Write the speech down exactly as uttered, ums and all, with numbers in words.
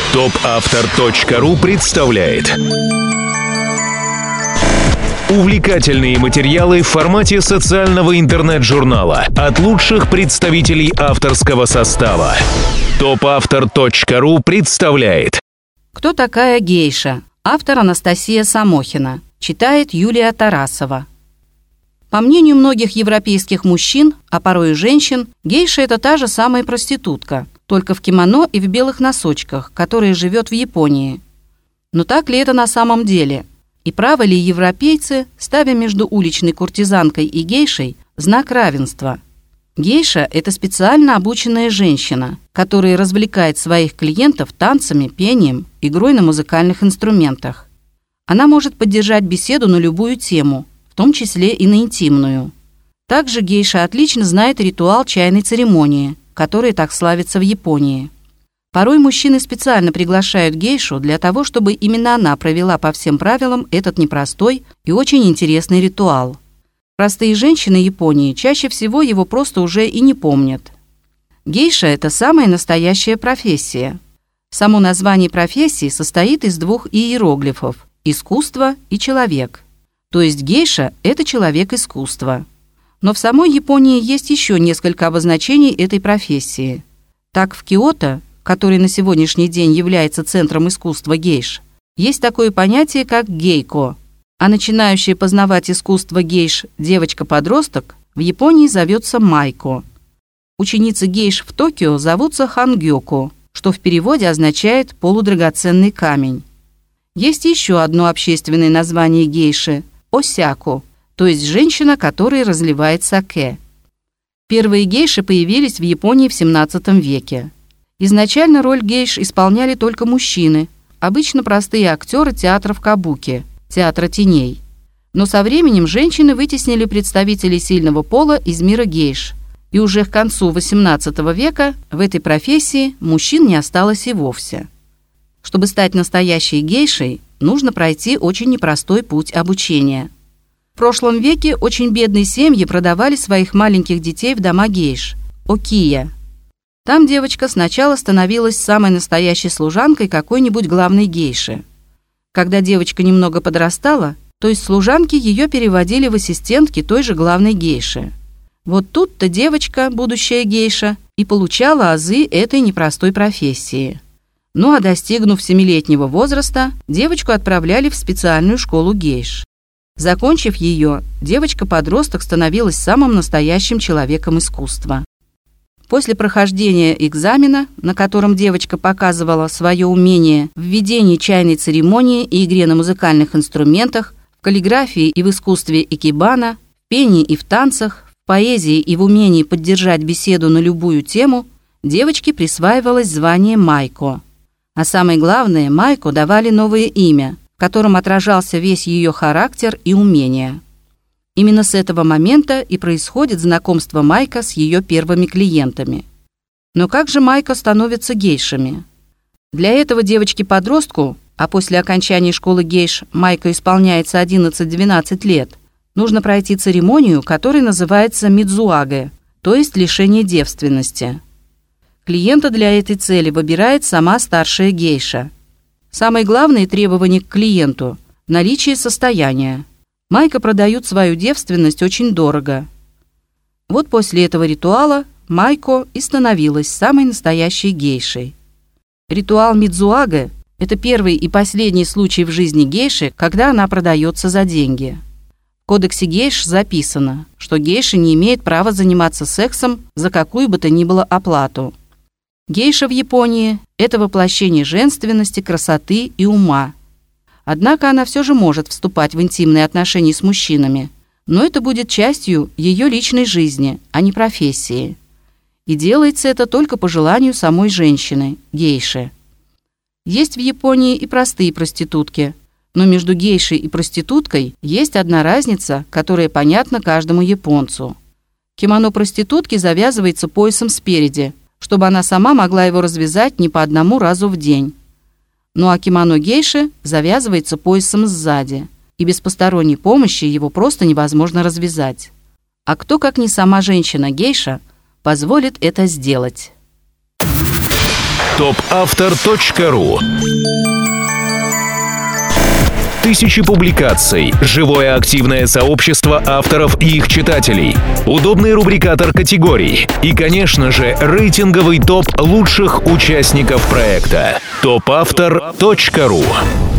топ автор точка ру представляет увлекательные материалы в формате социального интернет-журнала от лучших представителей авторского состава. топ автор точка ру представляет. Кто такая гейша? Автор Анастасия Самохина. Читает Юлия Тарасова. По мнению многих европейских мужчин, а порой и женщин, гейша – это та же самая проститутка, только в кимоно и в белых носочках, которая живет в Японии. Но так ли это на самом деле? И правы ли европейцы, ставя между уличной куртизанкой и гейшей знак равенства? Гейша – это специально обученная женщина, которая развлекает своих клиентов танцами, пением, игрой на музыкальных инструментах. Она может поддержать беседу на любую тему, в том числе и на интимную. Также гейша отлично знает ритуал чайной церемонии, который так славится в Японии. Порой мужчины специально приглашают гейшу для того, чтобы именно она провела по всем правилам этот непростой и очень интересный ритуал. Простые женщины Японии чаще всего его просто уже и не помнят. Гейша – это самая настоящая профессия. Само название профессии состоит из двух иероглифов – «искусство» и «человек». То есть гейша – это человек искусства. Но в самой Японии есть еще несколько обозначений этой профессии. Так, в Киото, который на сегодняшний день является центром искусства гейш, есть такое понятие, как гейко, а начинающая познавать искусство гейш девочка-подросток в Японии зовется майко. Ученицы гейш в Токио зовутся хангёко, что в переводе означает «полудрагоценный камень». Есть еще одно общественное название гейши – осяко, то есть женщина, которая разливает саке. Первые гейши появились в Японии в семнадцатом веке. Изначально роль гейш исполняли только мужчины, обычно простые актеры театров кабуки, театра теней. Но со временем женщины вытеснили представителей сильного пола из мира гейш, и уже к концу восемнадцатого века в этой профессии мужчин не осталось и вовсе. Чтобы стать настоящей гейшей, нужно пройти очень непростой путь обучения. В прошлом веке очень бедные семьи продавали своих маленьких детей в дома гейш – окия. Там девочка сначала становилась самой настоящей служанкой какой-нибудь главной гейши. Когда девочка немного подрастала, то есть служанки ее переводили в ассистентки той же главной гейши. Вот тут-то девочка, будущая гейша, и получала азы этой непростой профессии. Ну а достигнув семилетнего возраста, девочку отправляли в специальную школу гейш. Закончив ее, девочка-подросток становилась самым настоящим человеком искусства. После прохождения экзамена, на котором девочка показывала свое умение в ведении чайной церемонии и игре на музыкальных инструментах, в каллиграфии и в искусстве икебана, в пении и в танцах, в поэзии и в умении поддержать беседу на любую тему, девочке присваивалось звание майко. А самое главное, майко давали новое имя, в котором отражался весь ее характер и умения. Именно с этого момента и происходит знакомство майко с ее первыми клиентами. Но как же майко становятся гейшами? Для этого девочке-подростку, а после окончания школы гейш майко исполняется одиннадцать-двенадцать лет, нужно пройти церемонию, которая называется мидзуаге, то есть лишение девственности. Клиента для этой цели выбирает сама старшая гейша. Самое главное требование к клиенту – наличие состояния. Майко продают свою девственность очень дорого. Вот после этого ритуала майко и становилась самой настоящей гейшей. Ритуал мидзуаге – это первый и последний случай в жизни гейши, когда она продается за деньги. В кодексе гейш записано, что гейша не имеет права заниматься сексом за какую бы то ни было оплату. Гейша в Японии – это воплощение женственности, красоты и ума. Однако она все же может вступать в интимные отношения с мужчинами, но это будет частью ее личной жизни, а не профессии. И делается это только по желанию самой женщины, гейши. Есть в Японии и простые проститутки, но между гейшей и проституткой есть одна разница, которая понятна каждому японцу. Кимоно проститутки завязывается поясом спереди, чтобы она сама могла его развязать не по одному разу в день. Ну а кимоно гейши завязывается поясом сзади, и без посторонней помощи его просто невозможно развязать. А кто, как не сама женщина-гейша, позволит это сделать? топ автор точка ру. Тысячи публикаций, живое активное сообщество авторов и их читателей, удобный рубрикатор категорий и, конечно же, рейтинговый топ лучших участников проекта. топ автор точка ру.